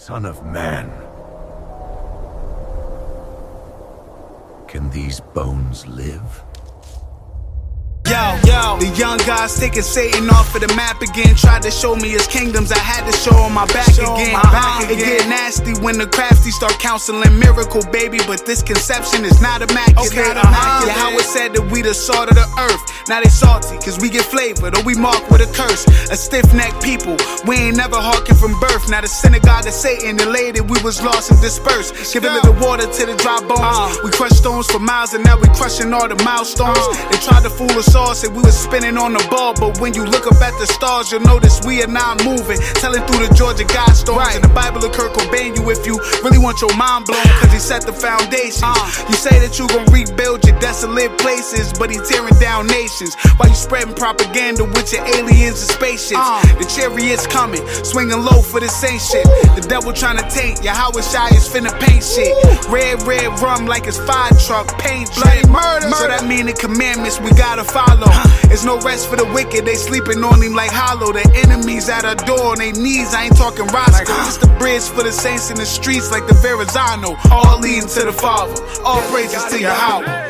Son of Man. Can these bones live? Yo, the young guy's taking Satan off of the map again. Tried to show me his kingdoms, I had to show him my back again. It get nasty when the crafty start counseling miracle, baby. But this conception is not immaculate. Yeah, how it said that we the salt of the earth. Now they salty, cause we get flavored, or we marked with a curse. A stiff-necked people, we ain't never hearkened from birth. Now the synagogue of Satan, the lady we was lost and dispersed. Giving the water to the dry bones. We crushed stones for miles and now we crushing all the milestones. They tried to fool us all, said we was spinning on the ball. But when you look up at the stars, you'll notice we are not moving. Telling through the Georgia Guidestones. In the Bible of Kurt Cobain you if you really want your mind blown, cause he set the foundation. You say that you gon' rebuild your desolate places, but he tearing down nations. While you spreading propaganda with your aliens and spaceships. The chariot's coming, swinging low for the same shit. The devil trying to taint ya, how Shai is finna paint shit. Red rum like it's fire truck, paint bloody murder. So that mean the commandments we gotta follow. There's no rest for the wicked, they sleeping on him like hollow. The enemies at our door on their knees, I ain't talking Roscoe. It's the bridge for the saints in the streets like the Verrazano. All leading to the Father, all praises to Yahweh.